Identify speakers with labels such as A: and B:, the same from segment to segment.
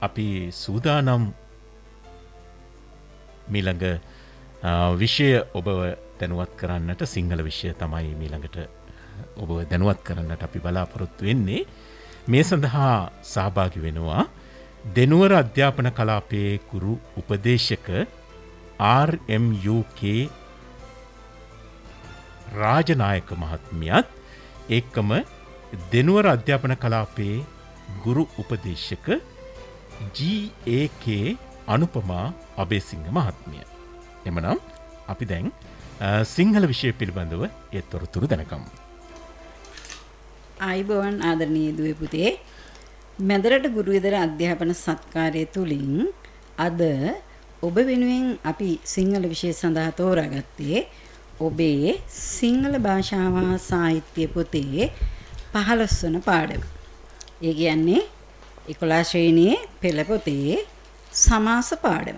A: අපි සූදානම් මීළඟ විෂය ඔබව දැනුවත් කරන්නට සිංහල විෂය තමයි මීළඟට ඔබ දැනුවත් කරන්නට අපි බලාපොරොත්තු වෙන්නේ. මේ සඳහා සහභාගී වෙනවා දෙනුවර අධ්‍යාපන කලාපයේ ගුරු උපදේශක RMUK රාජනායක මහත්මියත් එක්කම දෙනුවර අධ්‍යාපන කලාපයේ ගුරු උපදේශක GAK අනුපමා අබේසිංහ මහත්මිය. එමනම් අපි දැන් සිංහල විෂය පිළිබඳව ඒ තොරතුරු දැනගමු.
B: ආයුබෝවන් ආදරණීය දුවේ පුතේ. මැදරට ගුරු විදර අධ්‍යාපන සත්කාරය තුලින් අද ඔබ වෙනුවෙන් අපි සිංහල විෂය සඳහා තෝරාගත්තේ ඔබේ සිංහල භාෂාව සාහිත්‍ය පොතේ 15 වන පාඩම. ඒ කියන්නේ 11 ශ්‍රේණියේ පෙළ පොතේ සමාස පාඩම.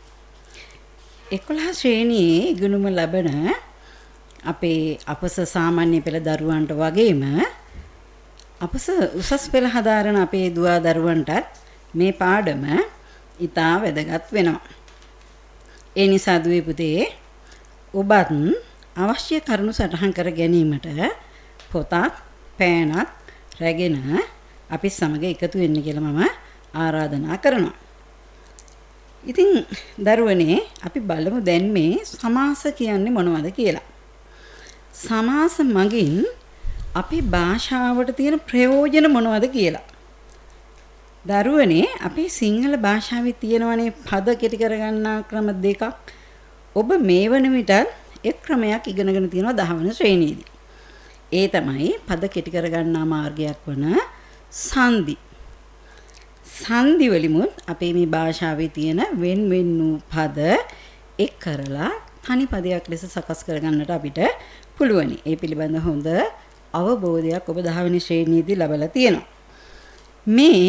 B: 11 ශ්‍රේණියේ ඉගෙනුම ලබන අපේ අපස සාමාන්‍ය පෙළ දරුවන්ට වගේම අපස උසස් පෙළ හදාරන අපේ දුවා දරුවන්ටත් මේ පාඩම ඉතා වැදගත් වෙනවා. ඒ නිසා දුවේ පුතේ ඔබත් අවශ්‍ය කරුණු සටහන් කර ගැනීමට පොතක් පෑනක් රැගෙන අපි සමග එකතු වෙන්න කියලා මම ආරාධනා කරනවා. ඉතින් දරුවනේ අපි බලමු දැන් මේ සමාස කියන්නේ මොනවද කියලා. සමාස මගින් අපි භාෂාවට තියෙන ප්‍රයෝජන මොනවද කියලා. දරුවනේ අපි සිංහල භාෂාවේ තියෙනවනේ පද කෙටි කරගන්නා ක්‍රම දෙකක්. ඔබ මේ වන විට එක් ක්‍රමයක් ඉගෙනගෙන තියෙනවා 10 වෙනි ශ්‍රේණියේදී. ඒ තමයි පද කෙටි කරගන්නා මාර්ගයක් වන සංදි. සංදි වලිමුත් අපේ මේ භාෂාවේ තියෙන වෙන වූ පද එක් කරලා තනි පදයක් ලෙස සකස් කරගන්නට අපිට පුළුවනි. ඒ පිළිබඳ හොඳ අවබෝධයක් ඔබ 10 වෙනි ශ්‍රේණියේදී ලබලා තියෙනවා. මේ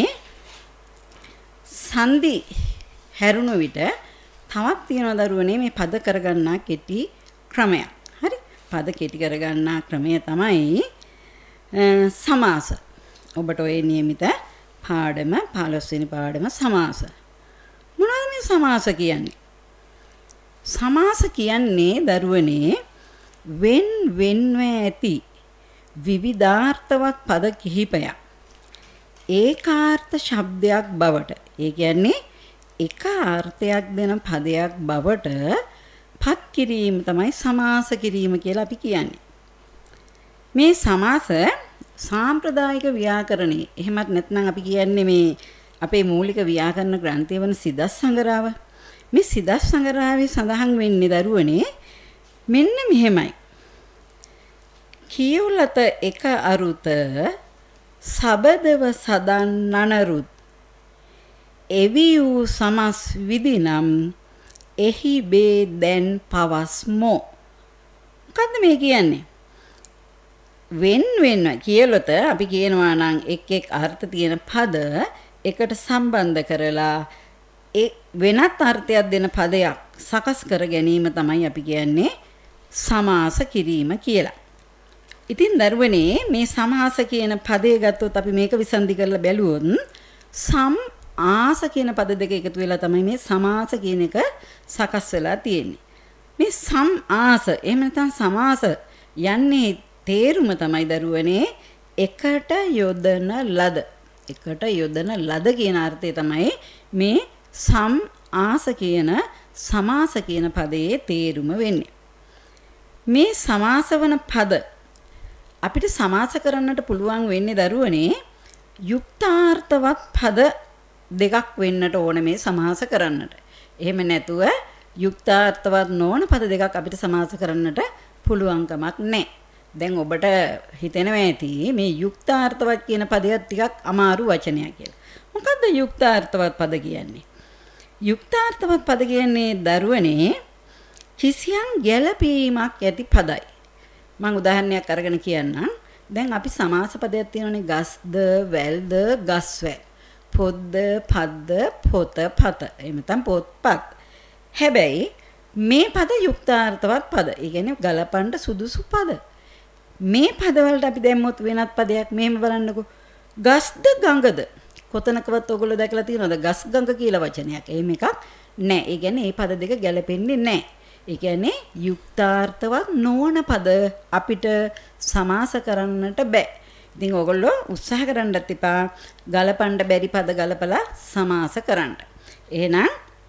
B: සංදි හැරුණු විට තවත් තියෙන දරුවනේ මේ පද කරගන්නා කෙටි ක්‍රමයක්. හරි? පද කෙටි කරගන්නා ක්‍රමය තමයි සමාස. ඔබට ඔය નિયમિત පාඩම 15 වෙනි පාඩම සමාස. මොනවද මේ සමාස කියන්නේ? සමාස කියන්නේ දරුවනේ වෙන්ව ඇති විවිධාර්ථවත් පද කිහිපයක් ඒකාර්ථ ශබ්දයක් බවට, ඒ කියන්නේ එක අර්ථයක් දෙන පදයක් බවට පත් කිරීම තමයි සමාස කිරීම කියලා අපි කියන්නේ. මේ සමාස සාම්ප්‍රදායික ව්‍යාකරණයේ, එහෙමත් නැත්නම් අපි කියන්නේ මේ අපේ මූලික ව්‍යාකරණ ග්‍රන්ථය වන සිදස් සංගරාව. මේ සිදස් සංගරාවේ සඳහන් වෙන්නේ දරුවනේ මෙන්න මෙහෙමයි. කියුලත එක අරුත සබදව සදන් නනරුත් එවි වූ සමස් විදිනම් එහි බේ දැන් පවස්මෝ. මොකද්ද මේ කියන්නේ? වෙන කියලොත අපි කියනවා නම් එක් අර්ථ තියෙන පද එකට සම්බන්ධ කරලා වෙනත් අර්ථයක් දෙන පදයක් සකස් කර ගැනීම තමයි අපි කියන්නේ සමාස කිරීම කියලා. ඉතින් දරුවනේ මේ සමාස කියන පදේ ගත්තොත් අපි මේක විසන්ධි කරලා බැලුවොත් සම් ආස කියන පද දෙක එකතු වෙලා තමයි මේ සමාස කියන එක සකස් වෙලා තියෙන්නේ. මේ සම් ආස එහෙම නැත්නම් සමාස යන්නේ තේරුම තමයි දරුවනේ එකට යොදන ලද. එකට යොදන ලද කියන අර්ථය තමයි මේ සම් ආස කියන සමාස කියන පදයේ තේරුම වෙන්නේ. මේ සමාස වන පද අපිට සමාස කරන්නට පුළුවන් වෙන්නේ දරුවනේ යුක්තාර්ථවත් පද දෙකක් වෙන්නට ඕන මේ සමාස කරන්නට. එහෙම නැතුව යුක්තාර්ථවත් නොවන පද දෙකක් අපිට සමාස කරන්නට පුළුවන් කමක් නැහැ. දැන් ඔබට හිතෙනවා ඇති මේ යුක්තාර්ථවත් කියන පදයක් ටිකක් අමාරු වචනයක් කියලා. මොකද්ද යුක්තාර්ථවත් පද කියන්නේ? යුක්තාර්ථවත් පද කියන්නේ දරුවනේ කිසියම් ගැළපීමක් ඇති පදයි. මම උදාහරණයක් අරගෙන කියන්නම්. දැන් අපි සමාස පදයක් තියෙනවානේ ගස්ද, වැල්ද, ගස්වැල්. පොද්ද, පද්ද, පොත, පත. එහෙම නැත්නම් පොත්පත්. හැබැයි මේ පද යුක්තාර්ථවත් පද. ඒ කියන්නේ ගලපන්න සුදුසු පද. මේ පදවලට අපි දැම්මොත් වෙනත් පදයක් මෙහෙම බලන්නකෝ. ගස්ද, ගඟද, කොතනකවත් ඔයගොල්ලෝ දැකලා තියෙනවද ගස් ගඟ කියලා වචනයක්? එහෙම එකක් නැහැ. ඒ කියන්නේ මේ පද දෙක ගැලපෙන්නේ නැහැ. ඒ කියන්නේ යුක්තාර්ථවත් නොවන පද අපිට සමාස කරන්නට බෑ. ඉතින් ඔයගොල්ලෝ උත්සාහ කරන්නත් එපා ගලපන්න බැරි පද ගලපලා සමාස කරන්න. එහෙනම්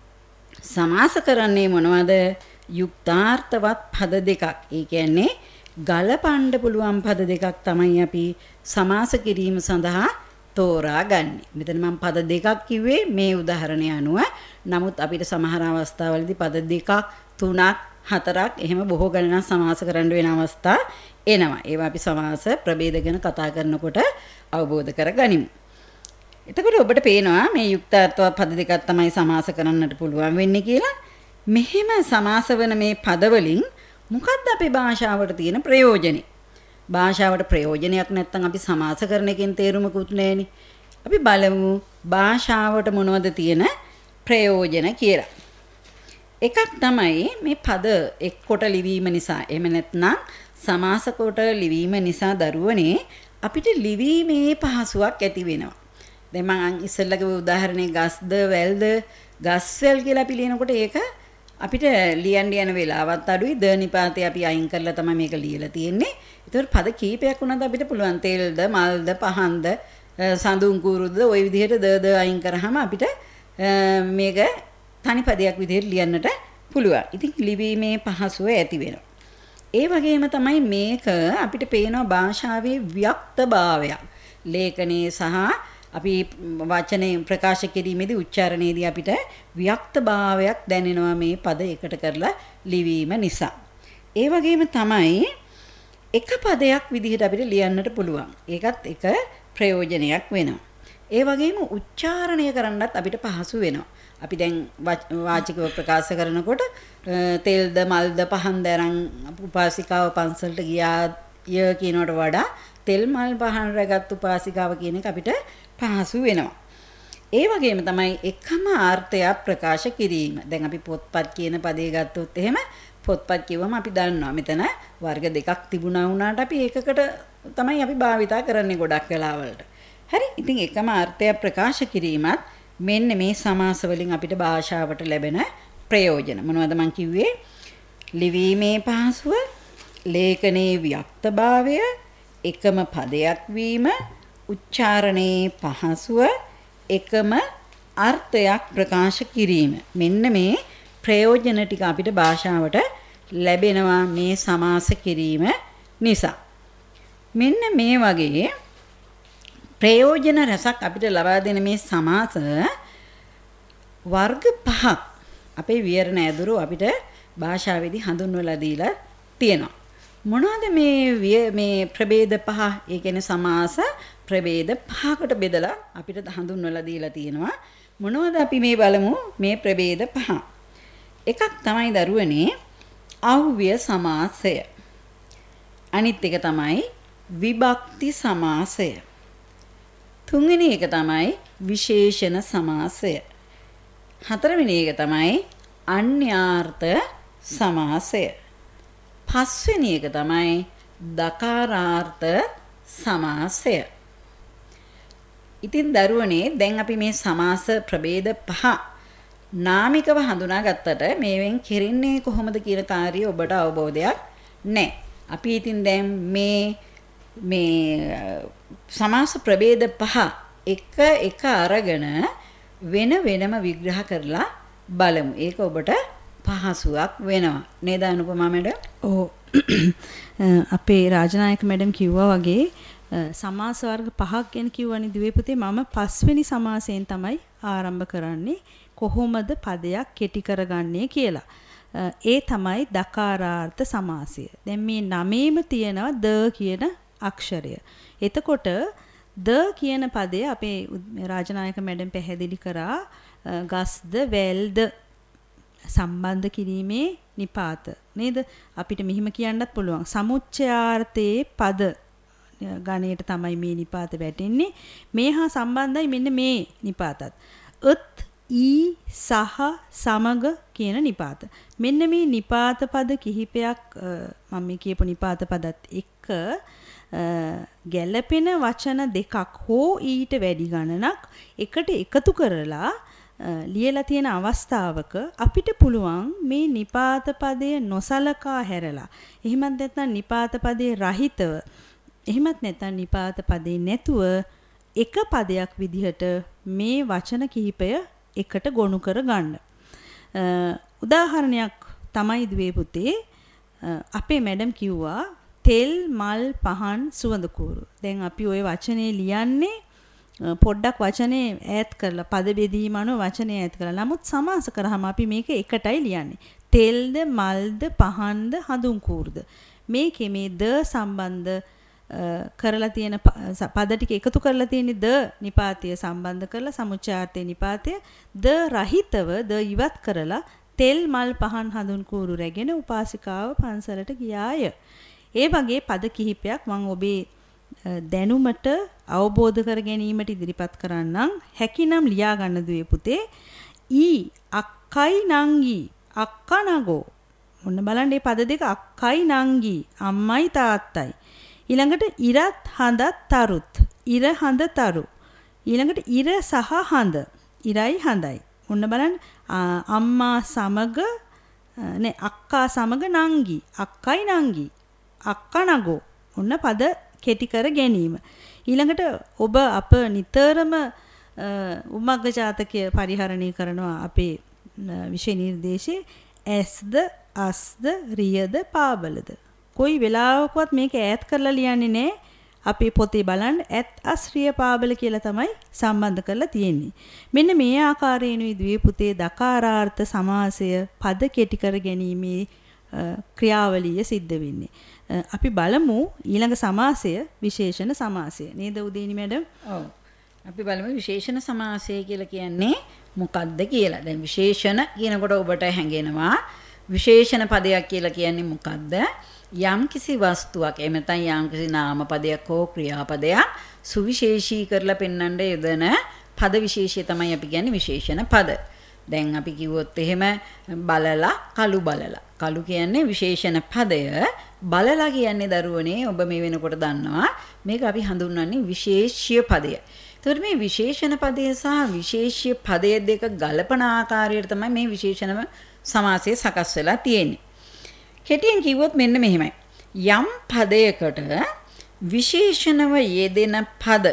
B: සමාස කරන්නේ මොනවද? යුක්තාර්ථවත් පද දෙකක්. ඒ කියන්නේ ගලපන්න පුළුවන් පද දෙකක් තමයි අපි සමාස කිරීම සඳහා තෝරාගන්නේ. මෙතන මම පද දෙකක් කිව්වේ මේ උදාහරණය අනුව. නමුත් අපිට සමහර අවස්ථාවලදී පද දෙකක්, තුනක්, හතරක් එහෙම බොහෝ ගණනක් සමාස කරන්න වෙන අවස්ථා එනවා. ඒවා අපි සමාස ප්‍රභේද ගැන කතා කරනකොට අවබෝධ කරගනිමු. එතකොට ඔබට පේනවා මේ යුක්තාර්ථවත් පද දෙකක් තමයි සමාස කරන්නට පුළුවන් වෙන්නේ කියලා. මෙහෙම සමාස වෙන මේ පද වලින් මොකක්ද අපේ භාෂාවට තියෙන ප්‍රයෝජනේ? භාෂාවට ප්‍රයෝජනයක් නැත්නම් අපි සමාස කරන එකෙන් තේරුමකුත් නැහෙනි. අපි බලමු භාෂාවට මොනවද තියෙන ප්‍රයෝජන කියලා. එකක් තමයි මේ පද එක්කොට ලිවීම නිසා එහෙම නැත්නම් සමාස කොට ලිවීම නිසා දරුවනේ අපිට ලිවීමේ පහසුවක් ඇති වෙනවා. දැන් මම ඉස්සෙල්ලගේ උදාහරණේ ගස්ද වැල්ද ගස්වැල් කියලා අපි ලියනකොට ඒක අපිට ලියන්න යන වෙලාවත් අඩුයි. ද නිපාතේ අපි අයින් කරලා තමයි මේක ලියලා තියෙන්නේ. ඒතකොට පද කීපයක් වුණාද අපිට පුළුවන් තෙල්ද මල්ද පහන්ද සඳුන් කුරුද්ද ওই විදිහට ද අයින් කරාම අපිට මේක තනි පදයක් විදිහට ලියන්නට පුළුවන්. ඉතින් ලිවීමේ පහසුව ඇති වෙනවා. ඒ වගේම තමයි මේක අපිට පේනවා භාෂාවේ ව්‍යක්තභාවයක්. ලේඛනයේ සහ අපි වචනේ ප්‍රකාශ කිරීමේදී උච්චාරණයේදී අපිට ව්‍යක්තභාවයක් දැනෙනවා මේ පද එකට කරලා ලිවීම නිසා. ඒ වගේම තමයි එක පදයක් විදිහට අපිට ලියන්නට පුළුවන්. ඒකත් එක ප්‍රයෝජනයක් වෙනවා. ඒ වගේම උච්චාරණය කරන්නත් අපිට පහසු වෙනවා. අපි දැන් වාචිකව ප්‍රකාශ කරනකොට තෙල්ද මල්ද පහන්ද අරන් උපාසිකාව පන්සලට ගියා කියනවට වඩා තෙල් මල් පහන් රැගත් උපාසිකාව කියන එක අපිට පහසු වෙනවා. ඒ වගේම තමයි එකම අර්ථයක් ප්‍රකාශ කිරීම. දැන් අපි පොත්පත් කියන පදේ ගත්තොත් එහෙම පොත්පත් කිව්වම අපි දන්නවා මෙතන වර්ග දෙකක් තිබුණා වුණාට අපි ඒකකට තමයි අපි භාවිතා කරන්නේ ගොඩක් වෙලාවලට. හරි. ඉතින් එකම අර්ථයක් ප්‍රකාශ කිරීමත් මෙන්න මේ සමාස වලින් අපිට භාෂාවට ලැබෙන ප්‍රයෝජන. මොනවද මං කිව්වේ? ලිවීමේ පහසුව, ලේඛනයේ ව්‍යක්තභාවය, එකම පදයක් වීම, උච්චාරණයේ පහසුව, එකම අර්ථයක් ප්‍රකාශ කිරීම. මෙන්න මේ ප්‍රයෝජන ටික අපිට භාෂාවට ලැබෙනවා මේ සමාස කිරීම නිසා. මෙන්න මේ වගේ ප්‍රයෝජන රසක් අපිට ලබා දෙන මේ සමාස වර්ග පහක් අපේ විවරණ ඇදුරු අපිට භාෂාවේදී හඳුන්වලා දීලා තියෙනවා. මොනවද මේ ප්‍රභේද පහ? ඒ කියන්නේ සමාස ප්‍රභේද පහකට බෙදලා අපිට හඳුන්වලා දීලා තියෙනවා. මොනවද අපි මේ බලමු මේ ප්‍රභේද පහ. එකක් තමයි දරුවනේ අව්‍ය සමාසය. අනිත් එක තමයි විභක්ති සමාසය. තුන්වෙනි එක තමයි විශේෂණ සමාසය. හතරවෙනි එක තමයි අන්‍යාර්ථ සමාසය. පස්වෙනි එක තමයි දකාරාර්ථ සමාසය. ඉතින් දරුවනේ දැන් අපි මේ සමාස ප්‍රභේද පහ නාමිකව හඳුනාගත්තට මේවෙන් කෙරෙන්නේ කොහොමද කියන කාර්යය ඔබට අවබෝධයක් නැහැ. අපි ඉතින් දැන් මේ සමාස ප්‍රභේද පහ එක අරගෙන වෙනම විග්‍රහ කරලා බලමු. ඒක ඔබට පහසුවක් වෙනවා. නේද අනුපමා මැඩම්?
C: ඔව්. අපේ රාජනායක මැඩම් කිව්වා වගේ සමාස වර්ග පහක් ගැන කිව්වනේ දුවේ පුතේ. මම පස්වෙනි සමාසයෙන් තමයි ආරම්භ කරන්නේ. කොහොමද පදයක් කෙටි කරගන්නේ කියලා. ඒ තමයි දකාරාර්ථ සමාසය. දැන් මේ නමේම තියෙනවා ද කියන අක්ෂරය. එතකොට ද කියන පදය අපේ රාජනායක මැඩම් පැහැදිලි කරා ගස්ද වැල්ද සම්බන්ධ කිරීමේ නිපාත නේද? අපිට මෙහිම කියන්නත් පුළුවන්. සමුච්චයාර්ථයේ පද ගණයට තමයි මේ නිපාත වැටෙන්නේ. මේ හා සම්බන්ධයි මෙන්න මේ නිපාතත්. ըත් ඊ සහ සමග කියන නිපාත. මෙන්න මේ නිපාත පද කිහිපයක් මම මේ කියපු නිපාත පදත් එක්ක ගැළපෙන වචන දෙකක් හෝ ඊට වැඩි ගණනක් එකට එකතු කරලා ලියලා තියෙන අවස්ථාවක අපිට පුළුවන් මේ නිපාත පදය නොසලකා හැරලා එහෙමත් නැත්නම් නිපාත පදයේ රහිතව එහෙමත් නැත්නම් නිපාත පදේ නැතුව එක පදයක් විදිහට මේ වචන කිහිපය එකට ගොනු කර ගන්න. උදාහරණයක් තමයි දුවේ පුතේ අපේ මැඩම් කිව්වා තෙල් මල් පහන් සුවඳ කූරු. දැන් අපි ওই වචනේ ලියන්නේ පොඩ්ඩක් වචනේ ඈත් කරලා පද බෙදීම අනුව වචනේ ඈත් කරලා. නමුත් සමාස කරාම අපි මේක එකටයි ලියන්නේ. තෙල්ද මල්ද පහන්ද හඳුන් කූරුද. මේකේ මේ ද සම්බන්ධ කරලා තියෙන පද ටික එකතු කරලා තියෙන්නේ ද නිපාතය සම්බන්ධ කරලා සමුච්චාර්ථේ නිපාතය ද රහිතව ද ඉවත් කරලා තෙල් මල් පහන් හඳුන් කූරු රැගෙන උපාසිකාව පන්සලට ගියාය. ඒ වගේ පද කිහිපයක් මම ඔබේ දැනුමට අවබෝධ කර ගැනීමට ඉදිරිපත් කරන්නම්. හැකිනම් ලියා ගන්න දුවේ පුතේ. ඊ අක්කයි නංගි අක්කා නගෝ. ඔන්න බලන්න මේ පද දෙක අක්කයි නංගි අම්මයි තාත්තයි. ඊළඟට ඉරත් හඳත් තරුත්. ඉර හඳ තරු. ඊළඟට ඉර සහ හඳ. ඉරයි හඳයි. ඔන්න බලන්න අම්මා සමග අක්කා සමග නංගි. අක්කයි නංගි. අක්කා නගෝ. ඔන්න පද කෙටි කර ගැනීම. ඊළඟට ඔබ අප නිතරම උමග්ග ජාතකය පරිහරණය කරනවා අපේ විෂය නිර්දේශයේ ඇස්ද අස්ද රියද පාබලද. කොයි වෙලාවකවත් මේක ඈත් කරලා ලියන්නේ නැහැ. අපේ පොතේ බලන්න ඇත් අස් රිය පාබල කියලා තමයි සම්බන්ධ කරලා තියෙන්නේ. මෙන්න මේ ආකාරයෙන් විදුවේ පුතේ දකාරාර්ථ සමාසය පද කෙටි කර ගැනීමේ ක්‍රියාවලිය සිද්ධ වෙන්නේ. අපි බලමු ඊළඟ සමාසය විශේෂණ සමාසය. නේද උදේනි මැඩම්?
B: ඔව්. අපි බලමු විශේෂණ සමාසය කියලා කියන්නේ මොකක්ද කියලා. දැන් විශේෂණ කියනකොට ඔබට හැඟෙනවා විශේෂණ පදයක් කියලා කියන්නේ මොකක්ද? යම් කිසි වස්තුවක් එහෙම නැත්නම් යම් කිසි නාම පදයක් හෝ ක්‍රියාපදයක් සුවිශේෂී කරලා පෙන්වන්න යෙදෙන පද විශේෂය තමයි අපි කියන්නේ විශේෂණ පද. දැන් අපි කිව්වොත් එහෙම බලලා කළු බලලා. කළු කියන්නේ විශේෂණ පදය. බලලා කියන්නේ දරුවනේ ඔබ මේ වෙනකොට දන්නවා මේක අපි හඳුන්වන්නේ විශේෂ්‍ය පදය. එතකොට මේ විශේෂණ පදය සහ විශේෂ්‍ය පදය දෙක ගලපන ආකාරයට තමයි මේ විශේෂණ සමාසය සකස් වෙලා තියෙන්නේ. කෙටියෙන් කිව්වොත් මෙන්න මෙහෙමයි. යම් පදයකට විශේෂණව යෙදෙන පද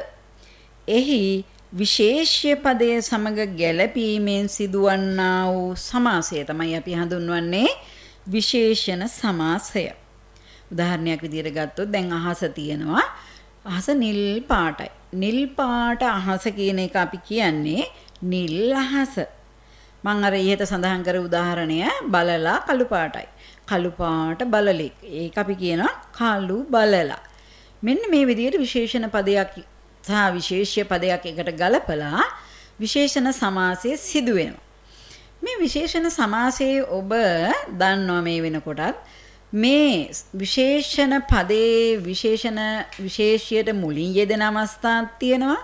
B: එහි විශේෂ්‍ය පදයේ සමග ගැළපීමෙන් සිදුවන්නා වූ සමාසය තමයි අපි හඳුන්වන්නේ විශේෂණ සමාසය. උදාහරණයක් විදිහට ගත්තොත් දැන් අහස තියෙනවා. අහස නිල් පාටයි. නිල් පාට අහස කියන එක අපි කියන්නේ නිල් අහස. මම අර ඊට සඳහන් කර උදාහරණය බලලා කළු පාටයි. කළු පාට බලලෙක්. ඒක අපි කියනවා කළු බලලා. මෙන්න මේ විදිහට විශේෂණ පදයක් සහ විශේෂ්‍ය පදයක් එකට ගලපලා විශේෂණ සමාසය සිදු වෙනවා. මේ විශේෂණ සමාසයේ ඔබ දන්නවා මේ වෙනකොටත් මේ විශේෂණ පදේ විශේෂයට මුලින් යෙදෙන අවස්ථාවක් තියෙනවා.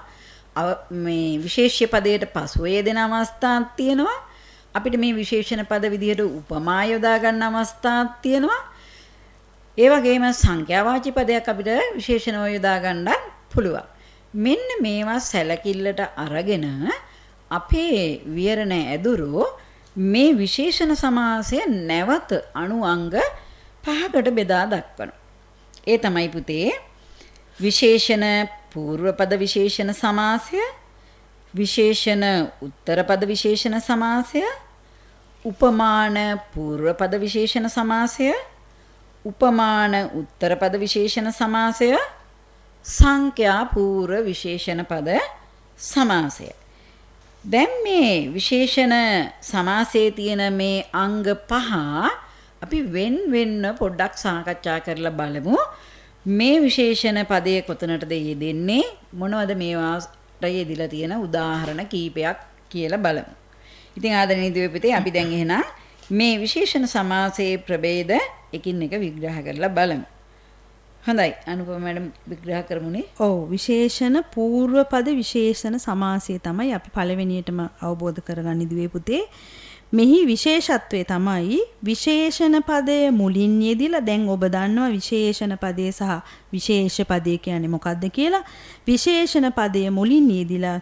B: මේ විශේෂ්‍ය පදයට පසුව යෙදෙන අවස්ථාවක් තියෙනවා. අපිට මේ විශේෂණ පද විදිහට උපමා යොදා ගන්න අවස්ථාවක් තියෙනවා. ඒ වගේම සංඛ්‍යාවාචී පදයක් අපිට විශේෂණව යොදා ගන්න පුළුවන්. මෙන්න මේවා සැලකිල්ලට අරගෙන අපේ විවරණ ඇදුරෝ මේ විශේෂණ සමාසය නැවත අනුඅංග 5කට බෙදා දක්වනවා. ඒ තමයි පුතේ විශේෂණ పూర్ව පද විශේෂණ සමාසය, විශේෂණ උත්තර පද විශේෂණ සමාසය, උපමාන పూర్ව පද විශේෂණ සමාසය, උපමාන උත්තර පද විශේෂණ සමාසය, සංඛ්‍යා పూర్ව විශේෂණ පද සමාසය. දැන් මේ විශේෂණ සමාසයේ තියෙන මේ අංග 5 අපි වෙන්න පොඩ්ඩක් සාකච්ඡා කරලා බලමු. මේ විශේෂණ පදයේ කොතනටද යෙදෙන්නේ, මොනවද මේවාට යෙදිලා තියෙන උදාහරණ කීපයක් කියලා බලමු. ඉතින් ආදරණීය දීපිතේ අපි දැන් එහෙනම් මේ විශේෂණ සමාසයේ ප්‍රභේද එකින් එක විග්‍රහ කරලා බලමු. හොඳයි අනුපම මැඩම් විග්‍රහ කරමුනේ.
C: ඔව් විශේෂණ పూర్ව පද විශේෂණ සමාසය තමයි අපි පළවෙනියටම අවබෝධ කරගන්න ඉදුවේ පුතේ. මෙහි විශේෂත්වය තමයි විශේෂණ පදයේ මුලින් යෙදිලා දැන් ඔබ දන්නවා විශේෂණ පදයේ සහ විශේෂ පදයේ කියන්නේ මොකක්ද කියලා. විශේෂණ පදයේ මුලින් යෙදිලා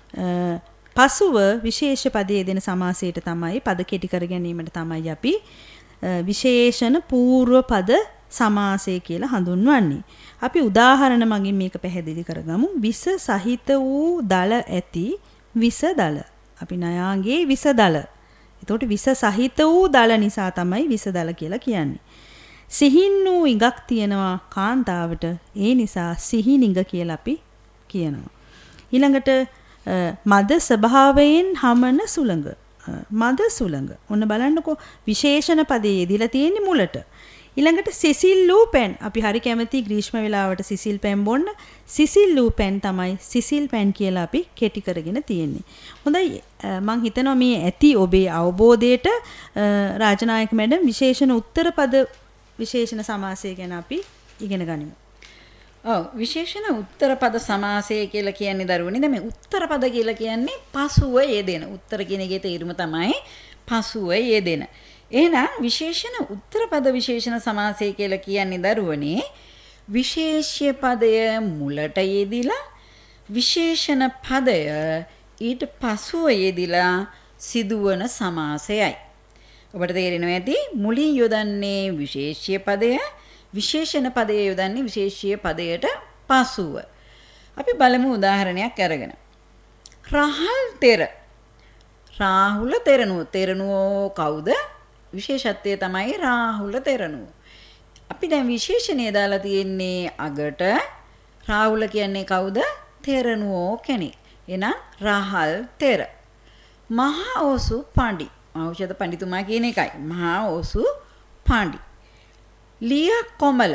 C: පසුව විශේෂ පදයේ දෙන සමාසයට තමයි පද කෙටි කර ගැනීමට තමයි අපි විශේෂණ පූර්ව පද සමාසය කියලා හඳුන්වන්නේ. අපි උදාහරණ මගින් මේක පැහැදිලි කරගමු. විස සහිත වූ දල ඇති විස දල. අපි නයාගේ විස දල. එතකොට විස සහිත වූ දල නිසා තමයි විස දල කියලා කියන්නේ. සිහින් වූ ඉඟක් තියෙනවා කාන්තාවට. ඒ නිසා සිහින් ඉඟ කියලා අපි කියනවා. ඊළඟට මද ස්වභාවයෙන් හමන සුළඟ. මද සුළඟ. ඔන්න බලන්නකෝ විශේෂණ පදයේ යෙදিলা තියෙන්නේ මුලට. ඊළඟට සිසිල් ලූ පැන්. අපි හරි කැමති ග්‍රීෂ්ම වෙලාවට සිසිල් පැන් බොන්න. සිසිල් ලූ පැන් තමයි සිසිල් පැන් කියලා අපි කෙටි කරගෙන තියෙන්නේ. හොඳයි මම හිතනවා මේ ඇති ඔබේ අවබෝධයට රාජනායක මැඩම් විශේෂණ උත්තර පද විශේෂණ සමාසය ගැන අපි ඉගෙන ගනිමු.
B: ඔව් විශේෂණ උත්තර පද සමාසය කියලා කියන්නේ දරුවනේ. දැන් මේ උත්තර පද කියලා කියන්නේ පසුව යෙදෙන. උත්තර කියන එකේ තේරුම තමයි පසුව යෙදෙන. එහෙනම් විශේෂණ උත්තර පද විශේෂණ සමාසය කියලා කියන්නේ දරුවනේ විශේෂ්‍ය පදය මුලට යෙදිලා විශේෂණ පදය ඊට පසුව යෙදිලා සිදුවන සමාසයයි. ඔබට තේරෙනවා ඇති මුලින් යොදන්නේ විශේෂ්‍ය පදය විශේෂණ පදය යොදන්නේ විශේෂ්‍ය පදයට පසුව. අපි බලමු උදාහරණයක් අරගෙන. රහල් තෙර. රාහුල තෙරණුව. තෙරණුව කවුද? විශේෂත්වය තමයි රාහුල තෙරණුව. අපි දැන් විශේෂණය දාලා තියෙන්නේ අගට. රාහුල කියන්නේ කවුද? තෙරණුවෝ කෙනෙක්. එහෙනම් රාහල් තෙර. මහා ඕසු පඬි. ඖෂධ පඬිතුමා කියන එකයි. මහා ඕසු පඬි. ලිය කොමල.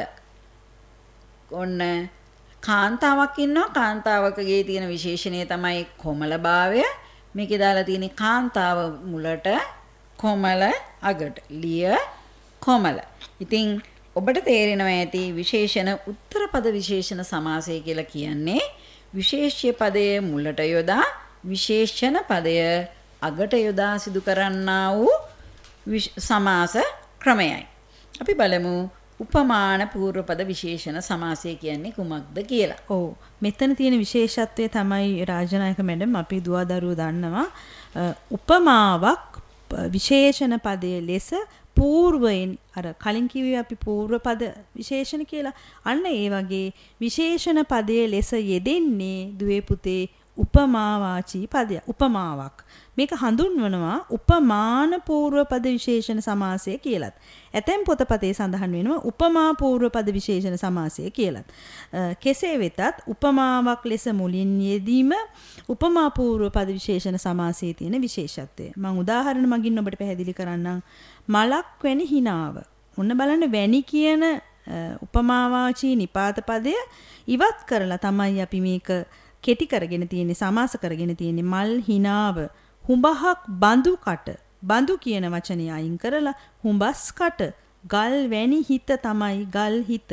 B: ඔන්න කාන්තාවක් ඉන්නවා. කාන්තාවකගේ තියෙන විශේෂණය තමයි කොමලභාවය. මේකේ දාලා තියෙන්නේ කාන්තාව මුලට කොමල අගට. ලිය කොමල. ඉතින් ඔබට තේරෙනවා ඇති විශේෂණ උත්තර පද විශේෂණ සමාසය කියලා කියන්නේ විශේෂ්‍ය පදයේ මුලට යොදා විශේෂණ පදය අගට යොදා සිදු කරන්නා වූ සමාස ක්‍රමයයි. අපි බලමු උපමාන පූර්ව පද විශේෂණ සමාසය කියන්නේ කුමක්ද කියලා.
C: ඔව් මෙතන තියෙන විශේෂත්වය තමයි රාජනායක මැඩම් අපි දුවදරුවෝ දන්නවා උපමාවක් විශේෂණ පදයේ ලෙස పూర్වයෙන් අර කලින් කිව්වේ අපි పూర్ව පද විශේෂණ කියලා. අන්න ඒ වගේ විශේෂණ පදයේ ලෙස යෙදෙන්නේ දුවේ පුතේ උපමාවාචී පදයක්. උපමාවක්. මේක හඳුන්වනවා උපමාන పూర్ව පද විශේෂණ සමාසය කියලත්. ඇතැම් පොතපතේ සඳහන් වෙනවා උපමා పూర్ව පද විශේෂණ සමාසය කියලත්. කෙසේ වෙතත් උපමාවක් ලෙස මුලින් යෙදීම උපමා పూర్ව පද විශේෂණ සමාසයේ තියෙන විශේෂත්වය. මම උදාහරණ මගින් ඔබට පැහැදිලි කරන්නම්. මලක් වැනි හිනාව. ඔන්න බලන්න වැනි කියන උපමාවාචී නිපාත පදය ඉවත් කරලා තමයි අපි මේක කෙටි කරගෙන තියෙන්නේ සමාස කරගෙන තියෙන්නේ මල් හිනාව හුඹහක් බඳු කට බඳු කියන වචනේ අයින් කරලා හුඹස් කට ගල් වැනි හිත තමයි ගල් හිත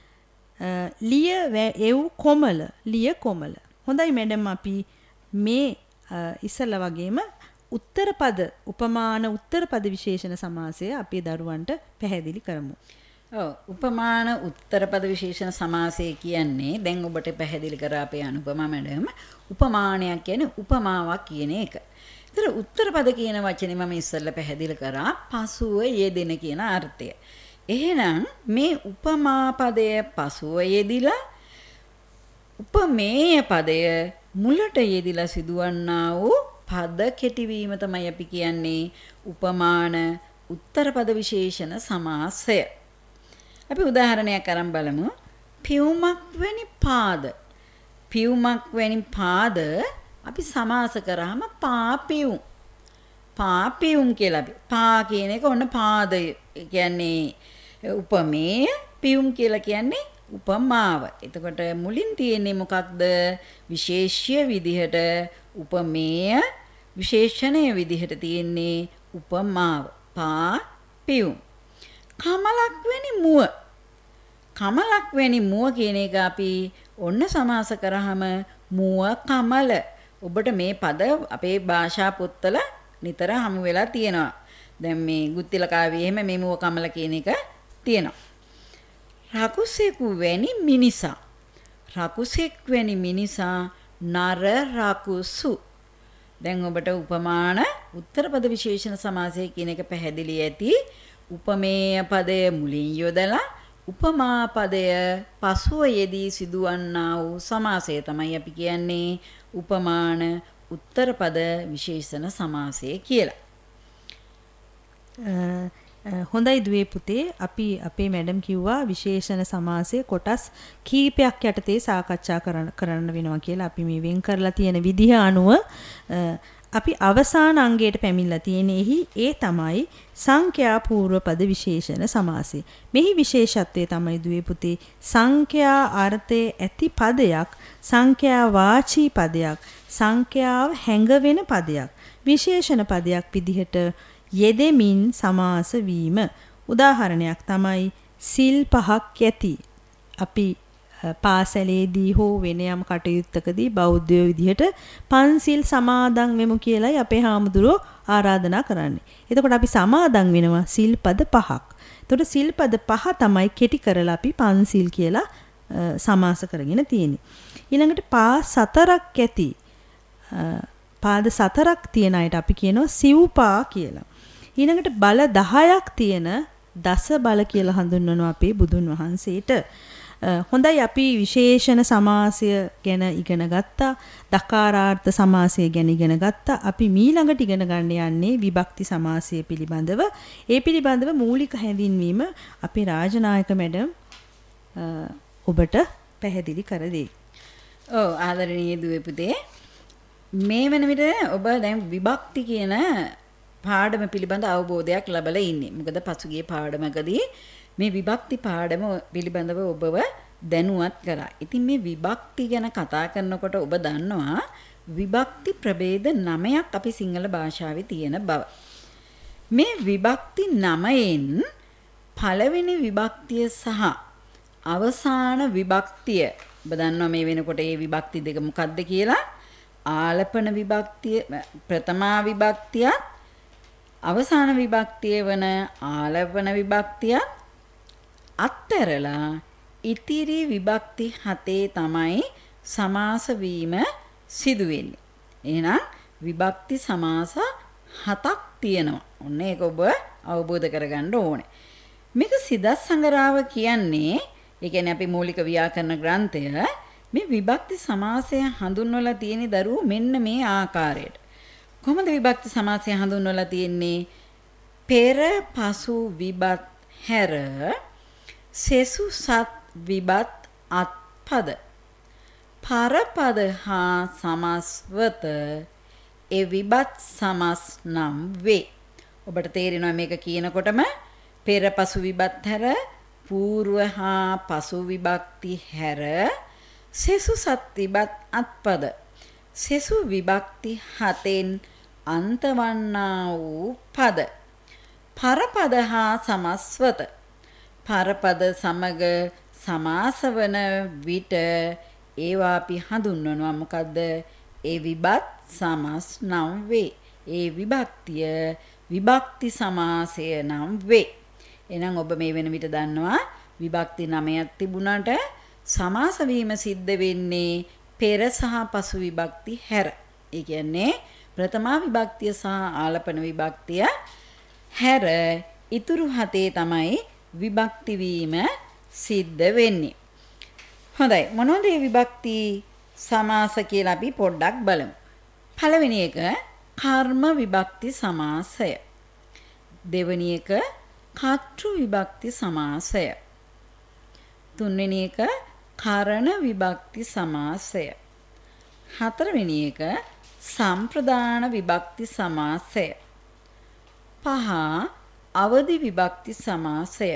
C: ලිය එව් කොමල ලිය කොමල. හොඳයි මැඩම් අපි මේ ඉස්සලා වගේම උත්තර පද උපමාන උත්තර පද විශේෂණ සමාසය අපේ දරුවන්ට පැහැදිලි කරමු.
B: ඔව් උපමාන උත්තර පද විශේෂණ සමාසය කියන්නේ දැන් ඔබට පැහැදිලි කරා අපේ අනුපමා මැඩම් උපමානයක් කියන්නේ උපමාවක් කියන එක. ඒතර උත්තර පද කියන වචනේ මම ඉස්සෙල්ලා පැහැදිලි කරා පසුව යෙදෙන කියන අර්ථය. එහෙනම් මේ උපමා පදය පසුව යෙදිලා උපමේය පදය මුලට යෙදිලා සිදුවන්නා වූ පද කෙටිවීම තමයි අපි කියන්නේ උපමාන උත්තර පද විශේෂණ සමාසය. අපි උදාහරණයක් අරන් බලමු. පියුමක් වැනි පාද. පියුමක් වැනි පාද අපි සමාස කරාම පාපියුම්. පාපියුම් කියලා අපි. පා කියන එක ඔන්න පාද කියන්නේ උපමේය, පියුම් කියලා කියන්නේ උපමාව. එතකොට මුලින් තියෙන්නේ මොකක්ද? විශේෂ්‍ය විදිහට උපමේය, විශේෂණය විදිහට තියෙන්නේ උපමාව. පා පියුම්. කමලක් වැනි මුව. කමලක් වැනි මුව කියන එක අපි ඔන්න සමාස කරාම මුව කමල. ඔබට මේ පද අපේ භාෂා පොත්වල නිතර හමු වෙලා තියෙනවා. දැන් මේ ගුත්තිල කාව්‍යයේ එහෙම මෙමුව කමල කියන එක තියෙනවා. රකුසෙකු වැනි මිනිසා. රකුසෙක් වැනි මිනිසා නර රකුසු. දැන් ඔබට උපමාන උත්තර පද විශේෂණ සමාසය කියන එක පැහැදිලි ඇති. උපමේය පදය මුලින් යොදලා උපමා පදය පසුව යෙදී සිදුවන්නා වූ සමාසය තමයි අපි කියන්නේ උපමාන උත්තර පද විශේෂණ සමාසය කියලා.
C: හොඳයි දුවේ පුතේ අපි අපේ මැඩම් කිව්වා විශේෂණ සමාසයේ කොටස් කීපයක් යටතේ සාකච්ඡා කරන්න වෙනවා කියලා. අපි මේ වෙන් කරලා තියෙන විදිහ අනුව අපි අවසාන අංගයට පැමිණලා තියෙනෙහි ඒ තමයි සංඛ්‍යා පූර්ව පද විශේෂණ සමාසය. මෙහි විශේෂත්වය තමයි දුවේ පුතේ සංඛ්‍යා අර්ථයේ ඇති පදයක්, සංඛ්‍යා වාචී පදයක්, සංඛ්‍යාව හැඟවෙන පදයක්, විශේෂණ පදයක් විදිහට යෙදෙමින් සමාස වීම. උදාහරණයක් තමයි සිල් පහක් ඇති. අපි පාසලේදී හෝ වෙන යම් කටයුත්තකදී බෞද්ධයෝ විදිහට පන්සිල් සමාදන් වෙමු කියලායි අපේ හාමුදුරුවෝ ආරාධනා කරන්නේ. එතකොට අපි සමාදන් වෙනවා සිල්පද 5ක්. එතකොට සිල්පද 5 තමයි කෙටි කරලා අපි පන්සිල් කියලා සමාස කරගෙන තියෙන්නේ. ඊළඟට පාද 4ක් ඇති. පාද 4ක් තියෙන අයට අපි කියනවා සිව්පා කියලා. ඊළඟට බල 10ක් තියෙන දස බල කියලා හඳුන්වනවා අපේ බුදුන් වහන්සේට. හොඳයි අපි විශේෂණ සමාසය ගැන ඉගෙන ගත්තා. දකාරාර්ථ සමාසය ගැන ඉගෙන ගත්තා. අපි ඊළඟට ඉගෙන ගන්න යන්නේ විභක්ති සමාසය පිළිබඳව. ඒ පිළිබඳව මූලික හැඳින්වීම අපේ රාජනායක මැඩම් ඔබට පැහැදිලි කර දෙයි.
B: ඔව් ආදරණීය දුවේ පුතේ. මේ වෙන විට ඔබ දැන් විභක්ති කියන පාඩම පිළිබඳ අවබෝධයක් ලැබලා ඉන්නේ. මොකද පසුගිය පාඩමකදී මේ විභක්ති පාඩම පිළිබඳව ඔබව දැනුවත් කරා. ඉතින් මේ විභක්ති ගැන කතා කරනකොට ඔබ දන්නවා විභක්ති ප්‍රභේද 9ක් අපි සිංහල භාෂාවේ තියෙන බව. මේ විභක්ති 9න් පළවෙනි විභක්තිය සහ අවසාන විභක්තිය ඔබ දන්නවා මේ වෙනකොට මේ විභක්ති දෙක මොකක්ද කියලා. ආලපන විභක්තිය ප්‍රථමා විභක්තියත් අවසාන විභක්තිය වන ආලපන විභක්තියත් අත්තරලා ඉතිරි විභක්ති 7 තමයි සමාස වීම සිදු වෙන්නේ. එහෙනම් විභක්ති සමාස 7ක් තියෙනවා. ඔන්න ඒක ඔබ අවබෝධ කරගන්න ඕනේ. මේක සිදස් සංගරාව කියන්නේ ඒ කියන්නේ අපි මූලික ව්‍යාකරණ ග්‍රන්ථය මේ විභක්ති සමාසය හඳුන්වලා තියෙන දරුවෝ මෙන්න මේ ආකාරයට. කොහොමද විභක්ති සමාසය හඳුන්වලා තියෙන්නේ? පෙර පසු විභත් හැර සෙසු සත් විභත් අත්පද පරපද හා සමස්වත ඒ විභත් සමස් නම් වේ. ඔබට තේරෙනවා මේක කියනකොටම පෙර පසු විභත් හැර పూర్ව හා පසු විභක්ති හැර සෙසු සත් විභත් අත්පද සෙසු විභක්ති 7න් අන්තවන්නා වූ පද පරපද හා සමස්වත පරපද සමග සමාසවන විට ඒවා අපි හඳුන්වනවා මොකද්ද? ඒ විභත් සමස් නම් වේ. ඒ විභක්තිය විභක්ති සමාසය නම් වේ. එහෙනම් ඔබ මේ වෙන විට දන්නවා විභක්ති 9ක් තිබුණාට සමාස වීම සිද්ධ වෙන්නේ පෙර සහ පසු විභක්ති හැර. ඒ කියන්නේ ප්‍රථමා විභක්තිය සහ ආලපන විභක්තිය හැර ඉතුරු 7 තමයි විභක්ති වීම සිද්ධ වෙන්නේ. හොඳයි මොනවද මේ විභක්ති සමාස කියලා අපි පොඩ්ඩක් බලමු. පළවෙනි එක කර්ම විභක්ති සමාසය. දෙවෙනි එක කර්තෘ විභක්ති සමාසය. තුන්වෙනි එක කරණ විභක්ති සමාසය. හතරවෙනි එක සම්ප්‍රදාන විභක්ති සමාසය. 5 අවදි විභක්ති සමාසය.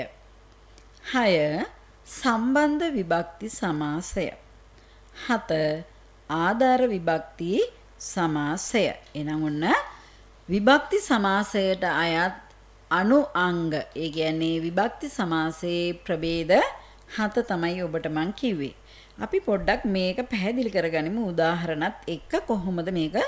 B: 6 සම්බන්ධ විභක්ති සමාසය. 7 ආධාර විභක්ති සමාසය. එනම් ඔන්න විභක්ති සමාසයට අයත් අනු අංග ඒ කියන්නේ විභක්ති සමාසයේ ප්‍රභේද 7 තමයි ඔබට මං කිව්වේ. අපි පොඩ්ඩක් මේක පැහැදිලි කරගනිමු උදාහරණත් එක්ක කොහොමද මේක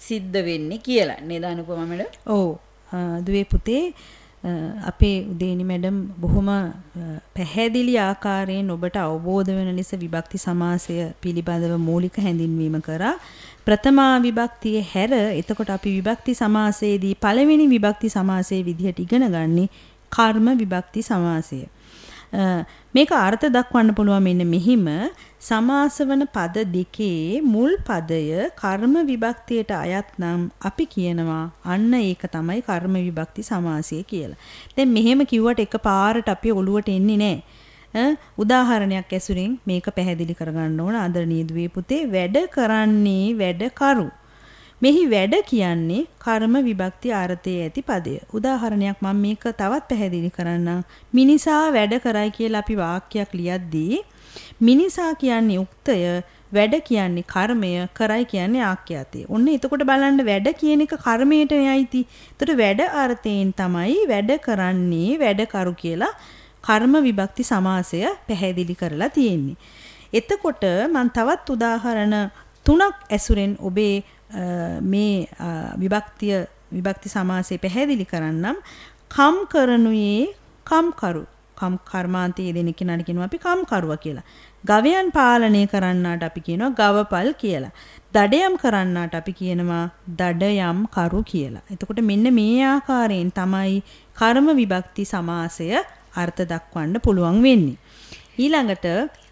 B: සිද්ධ වෙන්නේ කියලා නේද අනුපමා මැඩම්?
C: ඔව් දුවේ පුතේ අපේ උදේනි මැඩම් බොහොම පැහැදිලි ආකාරයෙන් ඔබට අවබෝධ වෙන ලෙස විභක්ති සමාසය පිළිබඳව මූලික හැඳින්වීම කරා. ප්‍රථමා විභක්තියේ හැර එතකොට අපි විභක්ති සමාසයේදී පළවෙනි විභක්ති සමාසයේ විදිහට ඉගෙන ගන්නේ කර්ම විභක්ති සමාසය. මේක අර්ථ දක්වන්න පුළුවන් මෙන්න මෙහිම සමාස වන පද දෙකේ මුල් පදය කර්ම විභක්තියට අයත් නම් අපි කියනවා අන්න ඒක තමයි කර්ම විභක්ති සමාසය කියලා. දැන් මෙහෙම කිව්වට එකපාරට අපි ඔළුවට එන්නේ නැහැ. උදාහරණයක් ඇසුරින් මේක පැහැදිලි කරගන්න ඕන ආදරණීය දුවේ පුතේ වැඩ කරන්නේ වැඩ කරු. මෙහි වැඩ කියන්නේ කර්ම විභක්ති අර්ථයේ ඇති පදය. උදාහරණයක් මම මේක තවත් පැහැදිලි කරන්නම්. මිනිසා වැඩ කරයි කියලා අපි වාක්‍යයක් ලියද්දී මිනිසා කියන්නේ උක්තය, වැඩ කියන්නේ කර්මය, කරයි කියන්නේ ආඛ්‍යාතය. ඔන්න එතකොට බලන්න වැඩ කියන එක කර්මයට යයිති. එතකොට වැඩ අර්ථයෙන් තමයි වැඩ කරන්නේ වැඩ කරු කියලා කර්ම විභක්ති සමාසය පැහැදිලි කරලා තියෙන්නේ. එතකොට මම තවත් උදාහරණ 3ක් ඇසුරෙන් ඔබේ මේ විභක්ති සමාසය පැහැදිලි කරන්නම්. කම් කරනුයේ කම් කරු. කම් කර්මාන්තයේ දෙන කෙනාට කියනවා අපි කම් කරුවා කියලා. ගවයන් පාලනය කරන්නාට අපි කියනවා ගවපල් කියලා. දඩයම් කරන්නාට අපි කියනවා දඩයම් කරු කියලා. එතකොට මෙන්න මේ ආකාරයෙන් තමයි කර්ම විභක්ති සමාසය අර්ථ දක්වන්න පුළුවන් වෙන්නේ. ඊළඟට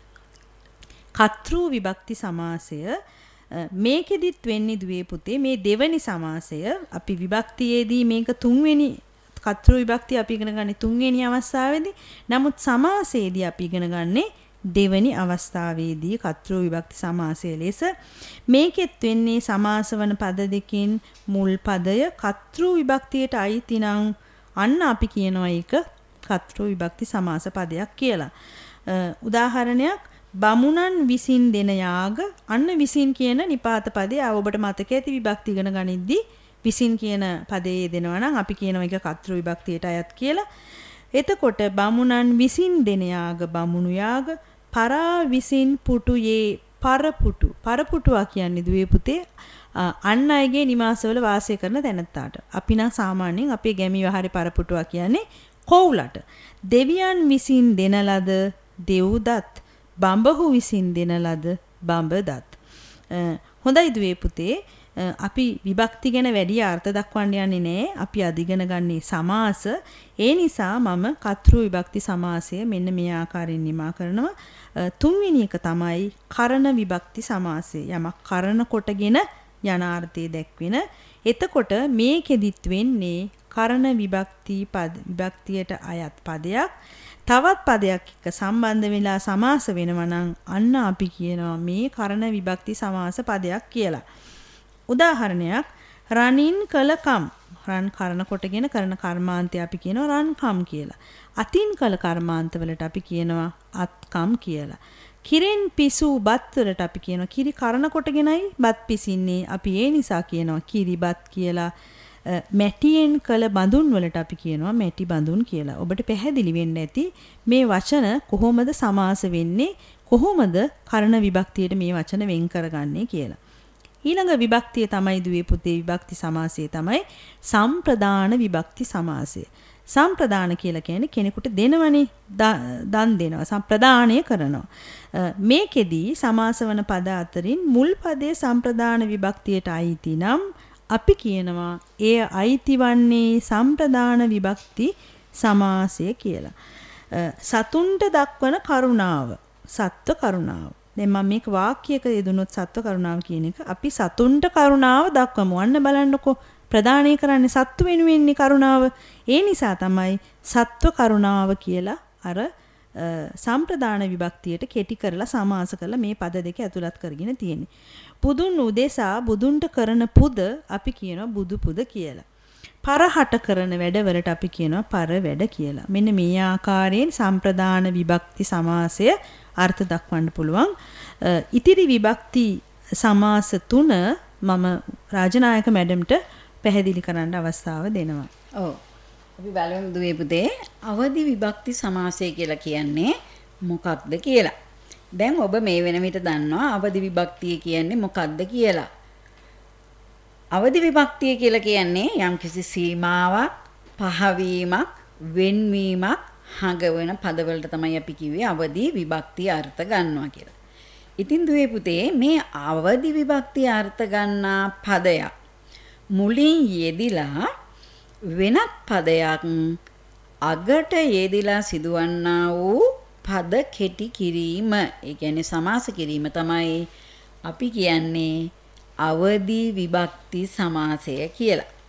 C: කතෘ විභක්ති සමාසය මේකෙදිත් වෙන්නේ දුවේ පුතේ මේ දෙවනි සමාසය අපි විභක්තියේදී මේක තුන්වෙනි කතෘ විභක්තිය අපි ඉගෙන ගන්නේ තුන්වෙනි අවස්ථාවේදී. නමුත් සමාසයේදී අපි ඉගෙන ගන්නේ දෙවනි අවස්ථාවේදී කතෘ විභක්ති සමාසය ලෙස. මේකෙත් වෙන්නේ සමාස වන පද දෙකෙන් මුල් පදය කතෘ විභක්තියට අයිති නම් අන්න අපි කියනවා ඒක කතෘ විභක්ති සමාස පදයක් කියලා. උදාහරණයක් බමුණන් විසින් දෙන යාග අන්න විසින් කියන නිපාත පදේ ඔබට මතක ඇති විභක්ති ඉගෙන ගනිද්දී විසින් කියන පදේ දෙනවා නම් අපි කියනවා ඒක කතෘ විභක්තියට අයත් කියලා. එතකොට බමුණන් විසින් දෙන යාග බමුණු යාග පරා විසින් පුටුයේ පරපුටු. පරපුටුවා කියන්නේ දුවේ පුතේ අන් අයගේ නිවාසවල වාසය කරන තැනැත්තාට. අපි නම් සාමාන්‍යයෙන් අපේ ගැමි වහරේ පරපුටුවා කියන්නේ කොවුලට. දෙවියන් විසින් දෙන ලද දෙව්දත් බඹහු විසින් දෙන ලද බඹදත්. හොඳයි දුවේ පුතේ අපි විභක්ති ගැන වැඩි අර්ථ දක්වන්න යන්නේ නැහැ. අපි අධිගන ගන්නේ සමාස. ඒ නිසා මම කතෘ විභක්ති සමාසය මෙන්න මේ ආකාරයෙන් නිමා කරනවා. තුන්වෙනි එක තමයි කරණ විභක්ති සමාසය. යමක් කරණ කොටගෙන යනාර්ථය දැක්වෙන. එතකොට මේකෙදිත් වෙන්නේ කරණ විභක්තියට අයත් පදයක්. තවත් පදයක් එක්ක සම්බන්ධ වෙලා සමාස වෙනවා නම් අන්න අපි කියනවා මේ කරණ විභක්ති සමාස පදයක් කියලා. උදාහරණයක් රණින් කළකම්. රන් කරන කොටගෙන කරන කර්මාන්තය අපි කියනවා රන්කම් කියලා. අතින් කළ කර්මාන්තවලට අපි කියනවා අත්කම් කියලා. කිරෙන් පිසු බත් වලට අපි කියනවා කිරි කරන කොටගෙනයි බත් පිසින්නේ. අපි ඒ නිසා කියනවා කිරිබත් කියලා. මැටියෙන් කළ බඳුන් වලට අපි කියනවා මැටි බඳුන් කියලා. ඔබට පැහැදිලි වෙන්න ඇති මේ වචන කොහොමද සමාස වෙන්නේ, කොහොමද කරණ විභක්තියට මේ වචන වෙන් කරගන්නේ කියලා. ඊළඟ විභක්තිය තමයි දුවේ පුතේ විභක්ති සමාසය තමයි සම්ප්‍රදාන විභක්ති සමාසය. සම්ප්‍රදාන කියලා කියන්නේ කෙනෙකුට දෙනවනේ දන් දෙනවා සම්ප්‍රදානය කරනවා. මේකෙදී සමාස වන පද අතරින් මුල් පදයේ සම්ප්‍රදාන විභක්තියට අයිති නම් අපි කියනවා එය අයිති වන්නේ සම්ප්‍රදාන විභක්ති සමාසය කියලා. සතුන්ට දක්වන කරුණාව සත්ව කරුණාව. දැන් මම මේක වාක්‍යයක යෙදුනොත් සත්ව කරුණාව කියන එක අපි සතුන්ට කරුණාව දක්වමු. අන්න බලන්නකෝ ප්‍රදානය කරන්නේ සත්තු වෙනුවෙන්නේ කරුණාව. ඒ නිසා තමයි සත්ව කරුණාව කියලා අර සම්ප්‍රදාන විභක්තියට කෙටි කරලා සමාස කරලා මේ පද දෙක ඇතුළත් කරගෙන තියෙන්නේ. බුදුන් උදෙසා බුදුන්ට කරන පුද අපි කියනවා බුදු පුද කියලා. පරහට කරන වැඩවලට අපි කියනවා පර වැඩ කියලා. මෙන්න මේ ආකාරයෙන් සම්ප්‍රදාන විභක්ති සමාසය අර්ථ දක්වන්න පුළුවන්. ඉතිරි විභක්ති සමාස 3 මම රාජනායක මැඩම්ට පැහැදිලි කරන්න අවස්ථාව දෙනවා.
B: ඔව්. අපි බලමු දුවේ පුතේ අවදි විභක්ති සමාසය කියලා කියන්නේ මොකක්ද කියලා. දැන් ඔබ මේ වෙන විට දන්නවා අවදි විභක්තිය කියන්නේ මොකක්ද කියලා. අවදි විභක්තිය කියලා කියන්නේ යම්කිසි සීමාවක්, පහවීමක්, වෙන්වීමක් හඟවන පදවලට තමයි අපි කිව්වේ අවදි විභක්තිය අර්ථ ගන්නවා කියලා. ඉතින් දුවේ පුතේ මේ අවදි විභක්තිය අර්ථ ගන්නා පදයක් මුලින් යෙදිලා වෙනත් පදයක් අගට යෙදිලා සිදුවන්නා වූ පද කෙටි කිරීම, ඒ කියන්නේ සමාස කිරීම තමයි අපි කියන්නේ අවදි විභක්ති සමාසය කියලා.